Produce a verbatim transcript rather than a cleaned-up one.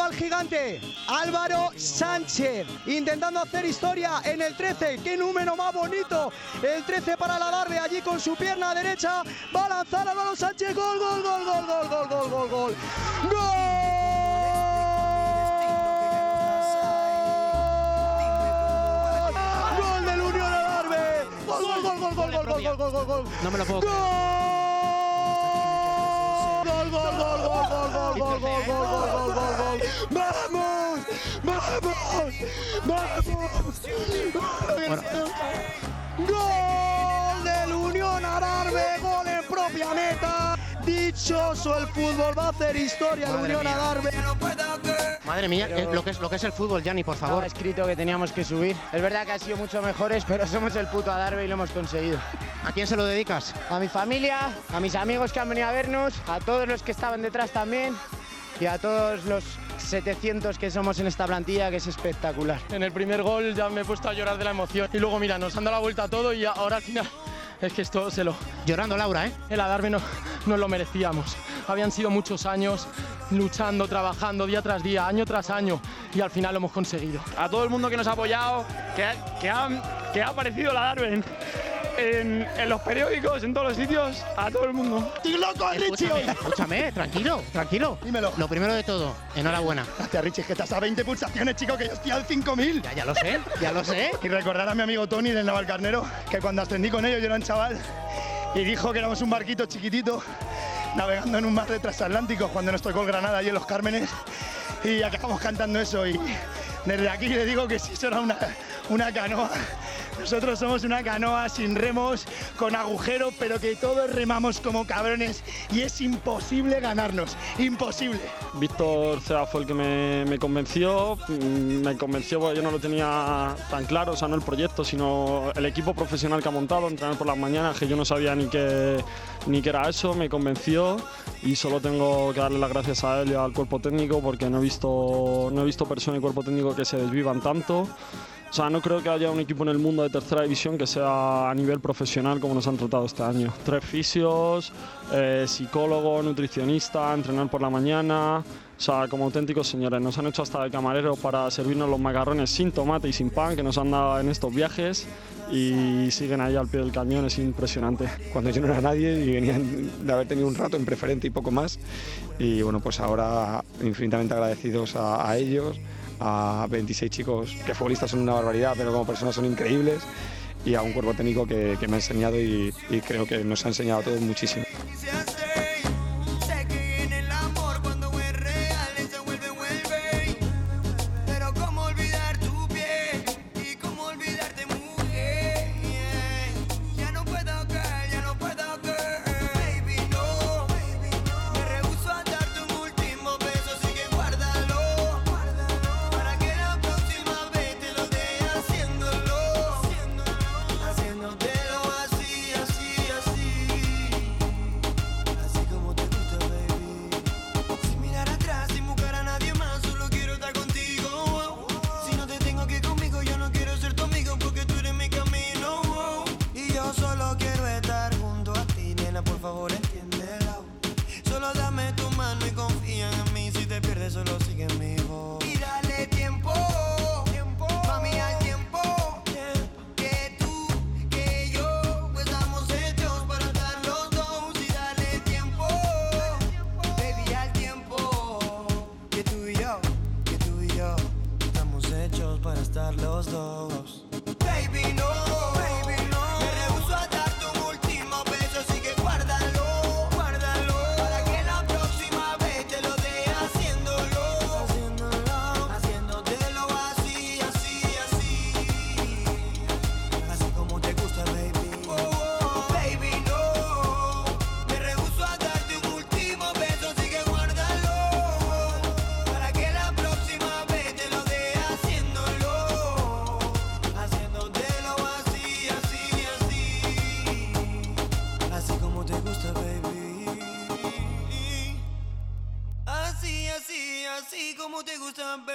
va el gigante Álvaro Sánchez, intentando hacer historia en el trece. ¡Qué número más bonito! El trece para el Adarve, allí con su pierna derecha. Va a lanzar Álvaro Sánchez. ¡Gol, gol, gol, gol, gol, gol, gol, gol, gol! ¡Gol! ¡Gol del Unión Adarve! ¡Gol, gol, gol, gol, gol, gol, gol, gol, gol, gol! No me lo puedo creer. ¡Gol, gol, gol, gol, gol, gol, gol, gol, gol, gol, gol, gol, gol! ¡Vamos! ¡Vamos! ¡Vamos! Bueno. ¡Gol del Unión Adarve! ¡Gol en propia meta! Dichoso el fútbol, va a hacer historia el Unión Adarve. Madre mía, eh, lo, que es, lo que es el fútbol, Gianni, por favor. Estaba escrito que teníamos que subir. Es verdad que ha sido mucho mejores, pero somos el puto Adarve y lo hemos conseguido. ¿A quién se lo dedicas? A mi familia, a mis amigos que han venido a vernos, a todos los que estaban detrás también y a todos los setecientos que somos en esta plantilla, que es espectacular. En el primer gol ya me he puesto a llorar de la emoción y luego mira, nos han dado la vuelta a todo y ahora al final es que esto se lo... Llorando Laura, ¿eh? El Adarve no, no lo merecíamos. Habían sido muchos años luchando, trabajando día tras día, año tras año y al final lo hemos conseguido. A todo el mundo que nos ha apoyado, que, que, ha, que ha aparecido el Adarve en, en, en los periódicos, en todos los sitios, a todo el mundo. ¡Estoy loco, Richie! Escúchame, escúchame, tranquilo, tranquilo. Dímelo. Lo primero de todo, enhorabuena. Gracias, Richie, es que estás a veinte pulsaciones, chico, que yo estoy al cinco mil. Ya, ya lo sé, ya lo sé. Y recordar a mi amigo Tony del Navalcarnero, que cuando ascendí con ellos yo era un chaval y dijo que éramos un barquito chiquitito navegando en un mar de transatlánticos cuando nos tocó el Granada allí en Los Cármenes y acabamos cantando eso y desde aquí le digo que si eso era una, una canoa, nosotros somos una canoa sin remos, con agujeros, pero que todos remamos como cabrones y es imposible ganarnos, imposible. Víctor Cea fue el que me, me convenció, me convenció porque yo no lo tenía tan claro, o sea, no el proyecto, sino el equipo profesional que ha montado, entrenar por las mañanas, que yo no sabía ni qué, ni qué era eso, me convenció y solo tengo que darle las gracias a él y al cuerpo técnico porque no he visto, no he visto persona y cuerpo técnico que se desvivan tanto. O sea, no creo que haya un equipo en el mundo de tercera división que sea a nivel profesional como nos han tratado este año. Tres fisios, eh, psicólogo, nutricionista, entrenar por la mañana. O sea, como auténticos señores. Nos han hecho hasta de camareros para servirnos los macarrones sin tomate y sin pan que nos han dado en estos viajes y siguen ahí al pie del cañón, es impresionante. Cuando yo no era nadie y venían de haber tenido un rato en preferente y poco más. Y bueno, pues ahora infinitamente agradecidos a, a ellos. A veintiséis chicos que futbolistas son una barbaridad, pero como personas son increíbles, y a un cuerpo técnico que, que me ha enseñado y, y creo que nos ha enseñado a todos muchísimo. Así como te gusta, baby.